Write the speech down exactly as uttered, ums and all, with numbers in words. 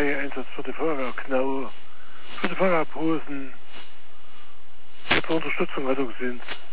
Polizeieinsatz für die Feuerwehr Knau, für die Feuerwehrposen, für die Unterstützung hat er gesehen.